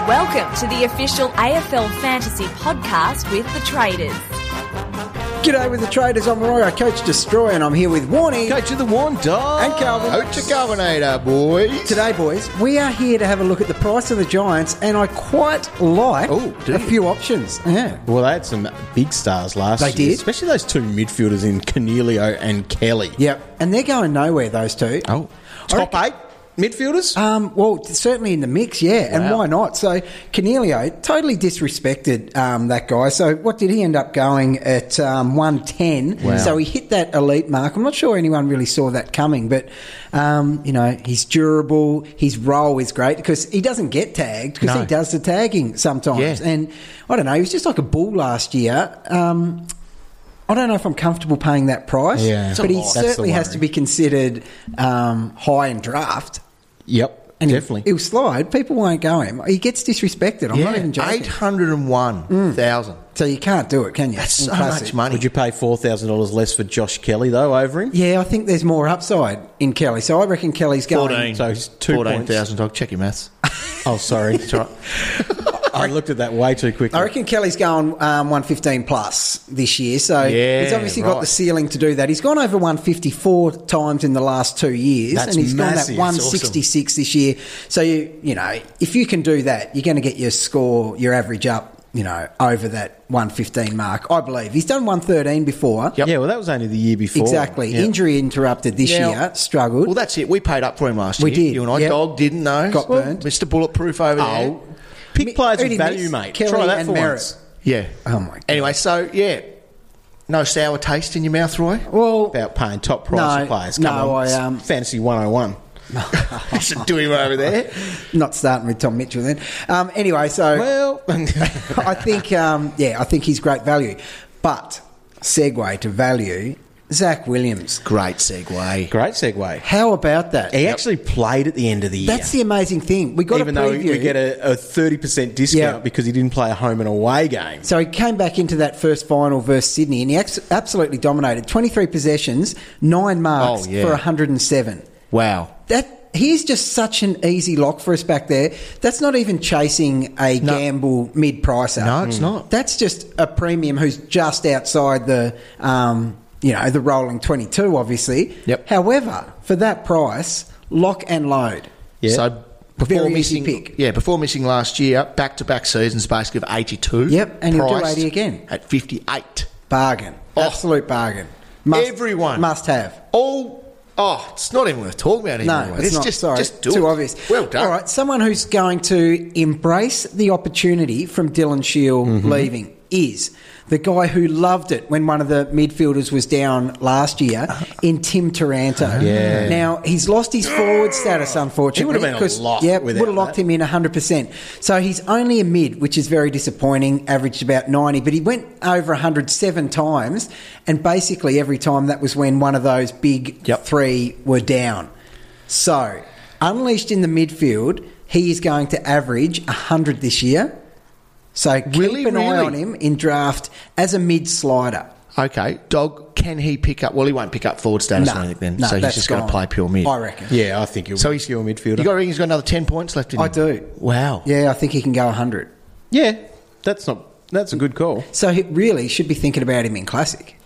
Welcome to the official AFL Fantasy podcast with the Traders. G'day with the Traders. I'm Roy, Coach Destroyer, and I'm here with Warnie. Coach of the Warn Dog. And Calvin. Coach of Governator, boys. Today, boys, we are here to have a look at the price of the Giants, and I quite like a few options. Yeah. Well, they had some big stars last year. They did. Especially those two midfielders in Cornelio and Kelly. Yep. And they're going nowhere, those two. Oh. Top 8 midfielders? Well, certainly in the mix, yeah. Wow. And why not? So, Cornelio totally disrespected that guy. So, what did he end up going at 110? Wow. So, he hit that elite mark. I'm not sure anyone really saw that coming, but, he's durable. His role is great because he doesn't get tagged because he does the tagging sometimes. Yeah. And, I don't know, he was just like a bull last year. I don't know if I'm comfortable paying that price, but he certainly has to be considered high in draft. Yep, and definitely. He'll slide. People won't go him. He gets disrespected. I'm not even joking. 801,000. So you can't do it, can you? That's so much money. Would you pay $4,000 less for Josh Kelly, though, over him? Yeah, I think there's more upside in Kelly. So I reckon Kelly's going... 14. So he's 14,000, dog. Check your maths. Oh, sorry. That's right. I looked at that way too quickly. I reckon Kelly's going 115 plus this year, so he's obviously got the ceiling to do that. He's gone over 154 times in the last 2 years, That's and he's massive. gone that 166 this year. So, you know, if you can do that, you're going to get your score, your average up, over that 115 mark, I believe. He's done 113 before. Yep. Yeah, well, that was only the year before. Exactly. Yep. Injury interrupted this year, struggled. Well, that's it. We paid up for him last year. We did. You and I, dog, didn't know. Got burned. Mr. Bulletproof over there. Pick players with value, mate. Kelly Try that and for Merritt. once. Yeah. Oh, my God. Anyway, so, no sour taste in your mouth, Roy? Well, About paying top price for players. Come on. Fantasy 101. Should do him over there. Not starting with Tom Mitchell then. Anyway, so... Well... I think he's great value. But, segue to value... Zach Williams. Great segue. Great segue. How about that? He actually played at the end of the year. That's the amazing thing. We got Even a preview. though we get a 30% discount because he didn't play a home and away game. So he came back into that first final versus Sydney and he absolutely dominated. 23 possessions, 9 marks for 107. Wow. He's just such an easy lock for us back there. That's not even chasing a gamble mid-pricer. No, it's not. That's just a premium who's just outside the... the rolling 22, obviously. Yep. However, for that price, lock and load. Yeah. So before before missing last year, back-to-back seasons, basically of 82. Yep, and he'll do 80 again. At 58. Bargain. Absolute bargain. Everyone. Must have. It's not even worth talking about anymore. No, it's not. Just do too it. obvious. Well done. All right, someone who's going to embrace the opportunity from Dylan Shield leaving is... the guy who loved it when one of the midfielders was down last year in Tim Taranto. Yeah. Now, he's lost his forward status, unfortunately. It would have been a lock would have locked him in 100%. So he's only a mid, which is very disappointing, averaged about 90, but he went over 107 times, and basically every time that was when one of those big three were down. So, unleashed in the midfield, he is going to average 100 this year. So keep an eye on him in draft as a mid-slider. Okay. Dog, can he pick up... Well, he won't pick up forward status or anything then. No, so he's just going to play pure mid. I reckon. Yeah, I think he'll be a midfielder. You reckon he's got another 10 points left in him? I do. Wow. Yeah, I think he can go 100. Yeah, that's a good call. So he really should be thinking about him in Classic.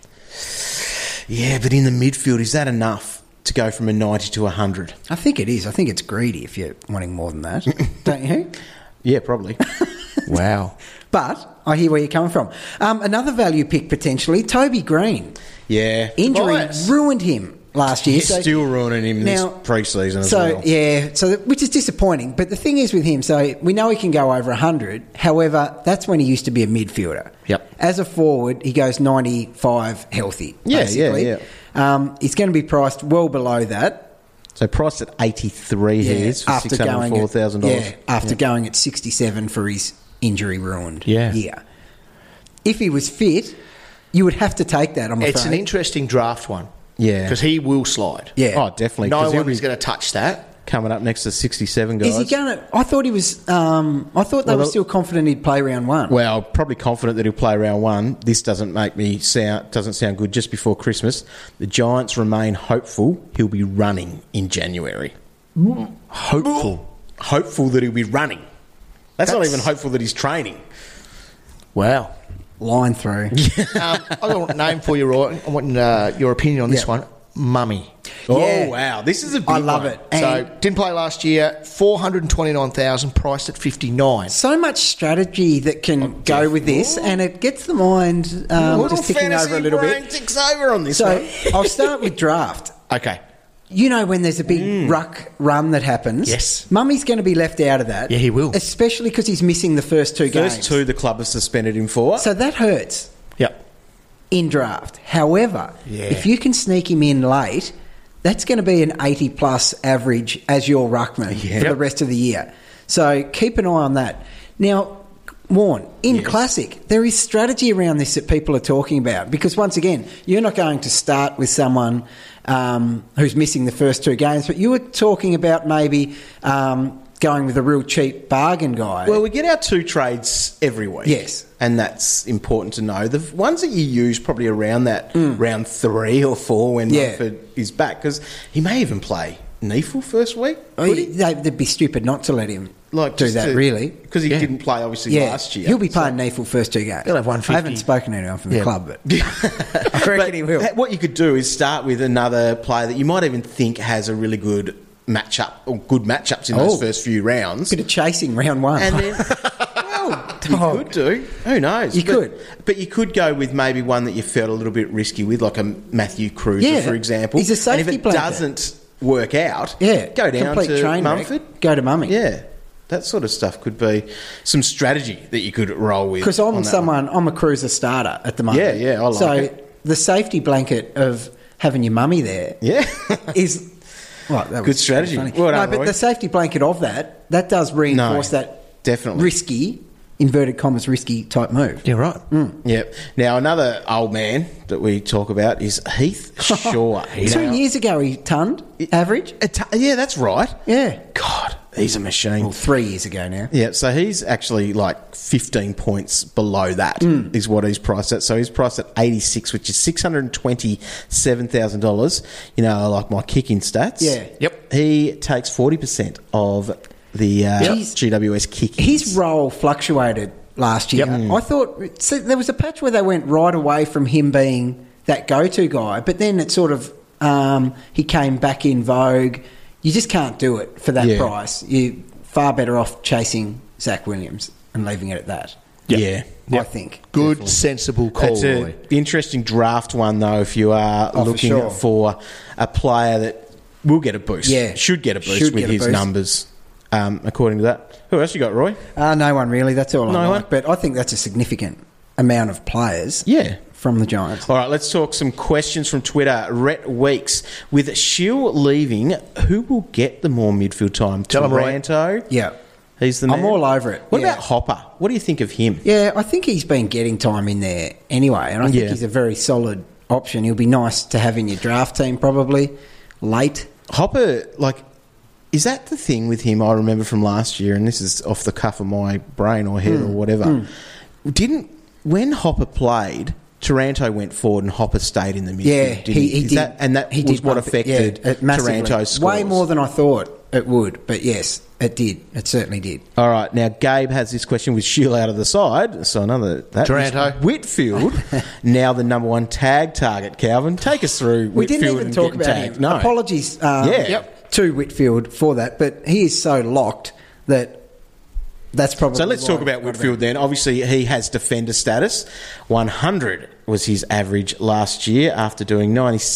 Yeah, but in the midfield, is that enough to go from a 90 to 100? I think it is. I think it's greedy if you're wanting more than that. Don't you? Yeah, probably. Wow. But I hear where you're coming from. Another value pick potentially, Toby Green. Yeah. Injury ruined him last year. He's still ruining him this pre-season as well. Yeah, which is disappointing. But the thing is with him, so we know he can go over 100. However, that's when he used to be a midfielder. Yep. As a forward, he goes 95 healthy, basically. Yeah. He's going to be priced well below that. So priced at 83 he is for $604,000. Yeah, after going at 67 for his injury-ruined year. If he was fit, you would have to take that, I'm afraid. It's an interesting draft one. Yeah. Because he will slide. Yeah. Oh, definitely. No one is going to touch that. Coming up next to 67 guys. Is he going to... I thought he was... I thought they were still confident he'd play round one. Well, probably confident that he'll play round one. This doesn't sound good just before Christmas. The Giants remain hopeful he'll be running in January. Hopeful that he'll be running. That's not even hopeful that he's training. Wow. Line through. I've got a name for you, Roy. I want your opinion on this one. Mummy. Oh, Yeah. wow. This is a big I love one. it. So, And didn't play last year. 429,000, priced at 59. so much strategy that can go with this, and it gets the mind just ticking over a little bit. Ticks over on this So one. I'll start with draft. Okay. You know when there's a big ruck run that happens? Yes. Mummy's going to be left out of that. Yeah, he will. Especially because he's missing the first two games. First two the club has suspended him for. So that hurts Yep. in draft. However, if you can sneak him in late, that's going to be an 80-plus average as your ruckman for the rest of the year. So keep an eye on that. Now, Warren, in Classic, there is strategy around this that people are talking about because, once again, you're not going to start with someone who's missing the first two games, but you were talking about maybe going with a real cheap bargain guy. Well, we get our two trades every week. Yes. And that's important to know. The ones that you use probably around that round 3 or 4 when Mumford is back, because he may even play Neefel first week. They'd be stupid not to let him do just that, really. Because he didn't play, obviously, last year. He'll be playing Neefel first two games. He'll have 150. I haven't spoken to anyone from the club, but I reckon he will. What you could do is start with another player that you might even think has a really good matchup or good matchups in those first few rounds. Bit of chasing round one. And then, well, you could do. Who knows? You could. But you could go with maybe one that you felt a little bit risky with, like a Matthew Cruiser, for example. He's a safety And if it blanket. doesn't work out, go down complete to train Mumford. wreck, go to Mummy. Yeah. That sort of stuff could be some strategy that you could roll with. Because I'm a Cruiser starter at the moment. Yeah, I like so it. the safety blanket of having your mummy there is... Well, that good was strategy. funny. Well done, but Roy. the safety blanket of that does reinforce that definitely risky, inverted commas, risky type move. Yeah, right. Yep. Now, another old man that we talk about is Heath Shaw. 2 years ago he tonned, average. Yeah, that's right. Yeah. God, he's a machine. Well, 3 years ago now. Yeah, so he's actually like 15 points below that is what he's priced at. So he's priced at 86, which is $627,000. You know, I like my kicking stats. Yeah. Yep. He takes 40% of the GWS kicking. His role fluctuated last year. I thought there was a patch where they went right away from him being that go-to guy, but then it sort of he came back in vogue. You just can't do it for that price. You're far better off chasing Zach Williams and leaving it at that. Yeah. I think. Good, Definitely. sensible call, It's Roy. an interesting draft one, though, if you are looking for a player that will get a boost. Yeah. Should get a boost with his numbers, according to that. Who else you got, Roy? No one really. That's all I No like. one? But I think that's a significant amount of players from the Giants. All right, let's talk some questions from Twitter. Rhett Weeks. With Shield leaving, who will get the more midfield time? Tell him, Roy. Taranto? Yeah. He's the man. I'm all over it. What yeah. about Hopper? What do you think of him? Yeah, I think he's been getting time in there anyway, and I think Yeah. he's a very solid option. He'll be nice to have in your draft team probably late. Hopper, like, is that the thing with him I remember from last year, and this is off the cuff of my brain or head or whatever, when Hopper played, Taranto went forward and Hopper stayed in the midfield, Yeah, didn't he Is did. that, and that he was did what bump it, affected massively. Taranto's scores. Way more than I thought it would, but yes, it did. It certainly did. All right, now Gabe has this question with Shield out of the side, so another that Taranto. is Whitfield, now the number one tag target. Calvin, take us through We Whitfield didn't even and talk getting about tagged. him. No, Apologies to Whitfield for that, but he is so locked that's probably So let's why talk about Whitfield then. Obviously, he has defender status. 100 was his average last year after doing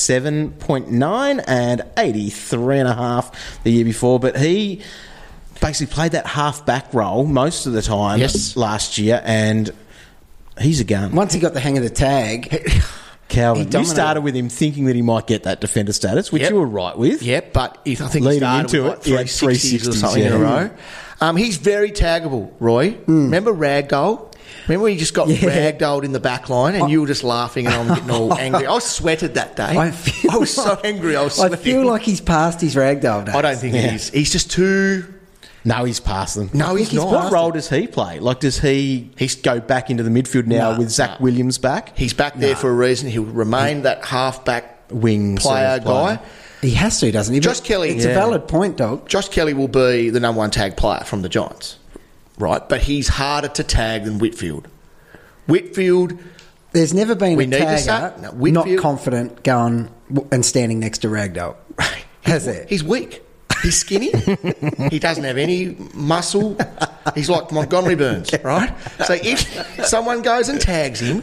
97.9 and 83.5 the year before. But he basically played that half-back role most of the time last year, and he's a gun. Once he got the hang of the tag... Calvin, you dominated. started with him thinking that he might get that defender status, which you were right with. Yep, but I think he Leading started into with it, he like had 360s or 360s, something in a yeah. row. He's very taggable, Roy. Remember Ragdoll? Remember when you just got ragdolled in the back line and you were just laughing and I'm getting all angry? I sweated that day. I was so angry. I was sweating. I feel like he's past his ragdoll days. I don't think he is. He's just too... No, he's past them. No, he's not. What role does he play? Like, does he go back into the midfield now with Zach Williams back? He's back there for a reason. He'll remain that half-back wing player guy. He has to, doesn't he? Josh Kelly. It's a valid point, Dog. Josh Kelly will be the number one tag player from the Giants. right? But he's harder to tag than Whitfield. Whitfield... There's never been We a need to say- tagger no, Whitfield- not confident going and standing next to Ragdoll. Has there? He's weak. He's skinny. He doesn't have any muscle. He's like Montgomery Burns, right? So if someone goes and tags him,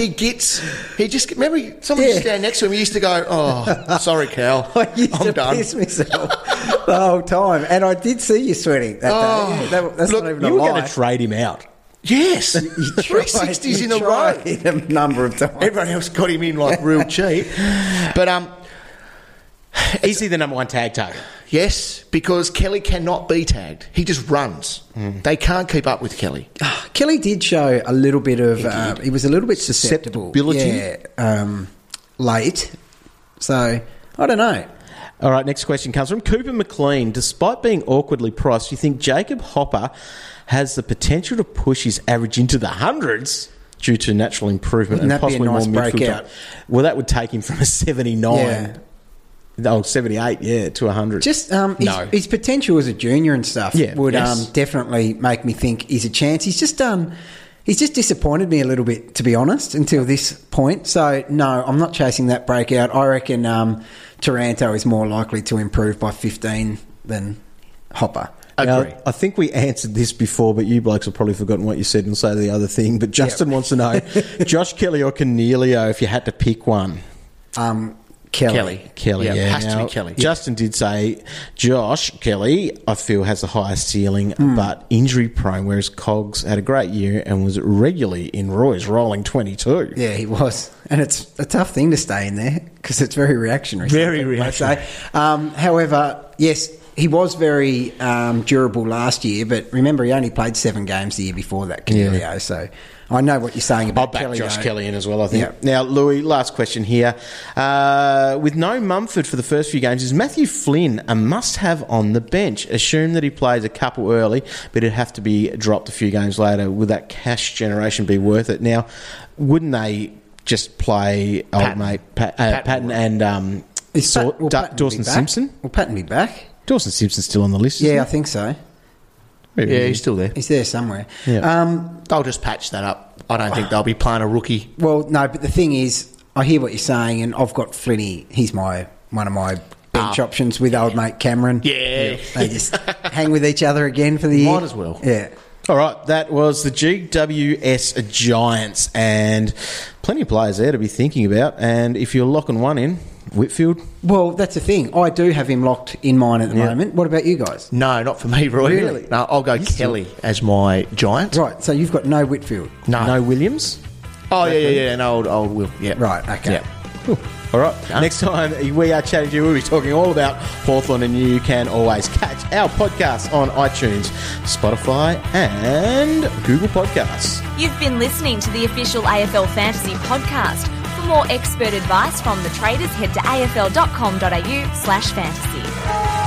remember someone used to stand next to him, he used to go, oh, sorry, Cal, I used I'm to done. piss myself the whole time. And I did see you sweating that day. Yeah, that's look, not even a You were lie. going to trade him out. Yes, 360s in a row. A number of times. Everyone else got him in like real cheap. But Is he the number one tag target? yes, because Kelly cannot be tagged. He just runs. They can't keep up with Kelly. Kelly did show a little bit of... he was a little bit susceptible. Susceptibility? Yeah, late. So, I don't know. All right, next question comes from Cooper McLean. Despite being awkwardly priced, do you think Jacob Hopper has the potential to push his average into the hundreds due to natural improvement Wouldn't and that be a possibly nice more midfield breakout? time? Well, that would take him from a 79... Yeah. Oh, 78, to 100. Just No. his potential as a junior and stuff would yes. definitely make me think he's a chance. He's just disappointed me a little bit, to be honest, until this point. So no, I'm not chasing that breakout. I reckon Taranto is more likely to improve by 15 than Hopper. Now, Agree. I think we answered this before, but you blokes have probably forgotten what you said and say the other thing. But Justin wants to know, Josh Kelly or Cornelio, if you had to pick one. Kelly. Kelly, yeah. Has to Now, be Kelly. Justin did say Josh Kelly, I feel, has the highest ceiling, but injury prone, whereas Cogs had a great year and was regularly in Roy's rolling 22. Yeah, he was. And it's a tough thing to stay in there because it's very reactionary. Very some people may reactionary. say. However, yes, he was very durable last year, but remember, he only played 7 games the year before that, Cornelio. Yeah. So I know what you're saying I'll about back Kelly. Josh though. Kelly in as well, I think. Yeah. Now, Louis, last question here. With no Mumford for the first few games, is Matthew Flynn a must-have on the bench? Assume that he plays a couple early, but it'd have to be dropped a few games later. Would that cash generation be worth it? Now, wouldn't they just play old Patton. mate Patton and Is Pat- will Patton Dawson be back? Simpson? Will Patton be back? Dawson Simpson's still on the list, isn't Yeah, I he? think so. Yeah, he's still there. He's there somewhere. Yeah. They'll just patch that up. I don't think they'll be playing a rookie. Well, no, but the thing is, I hear what you're saying, and I've got Flinny. He's one of my bench options with old mate Cameron. Yeah. They just hang with each other again for the year. Might as well. Yeah. All right, that was the GWS Giants, and plenty of players there to be thinking about. And if you're locking one in, Whitfield. Well, that's the thing. I do have him locked in mine at the moment. What about you guys? No, not for me, Roy. Really? No, I'll go Kelly as my Giant. Right, so you've got no Whitfield. No Williams. Oh, yeah, and old Will. Yeah. Right, okay. Yeah. All right. Next time we are chatting to you, we'll be talking all about Hawthorn, and you can always catch our podcast on iTunes, Spotify, and Google Podcasts. You've been listening to the official AFL Fantasy podcast. For more expert advice from the traders, head to afl.com.au/fantasy.